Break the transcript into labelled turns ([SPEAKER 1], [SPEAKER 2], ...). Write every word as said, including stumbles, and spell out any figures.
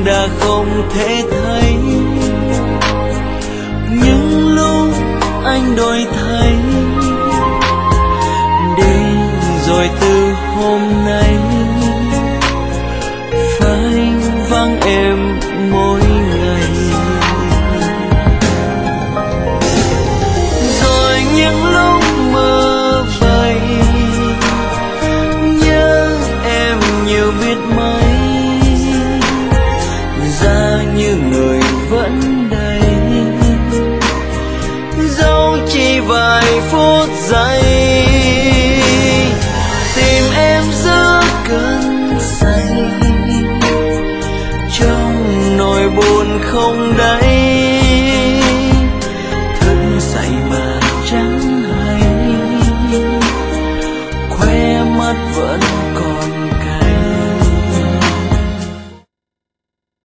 [SPEAKER 1] đã không thể thấy. Những lúc anh đổi thay, đi rồi từ hôm nay phải vắng em mỗi ngày. Rồi những lúc mơ vây, nhớ em nhiều biết mấy, ra như người vẫn đây, dẫu chỉ vài phút giây.